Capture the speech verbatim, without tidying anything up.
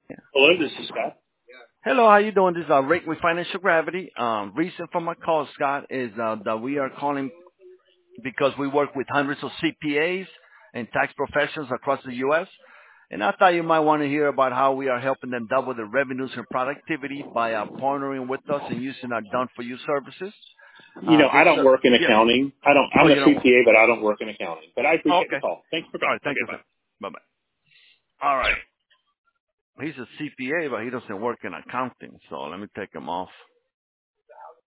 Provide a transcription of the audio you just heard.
Hello, this is Scott. Hello, how you doing? This is uh, Rick with Financial Gravity. Um, reason for my call, Scott, is uh, that we are calling because we work with hundreds of C P As and tax professionals across the U S. And I thought you might want to hear about how we are helping them double their revenues and productivity by uh, partnering with us and using our done-for-you services. You Uh, know, I this, don't uh, work in yeah. accounting. I don't. Oh, I'm a you don't. C P A, but I don't work in accounting. But I Oh, appreciate the okay. call. Thanks for All calling. right. Thank Okay, you, bye. sir. Bye bye. All right. He's a C P A, but he doesn't work in accounting. So let me take him off.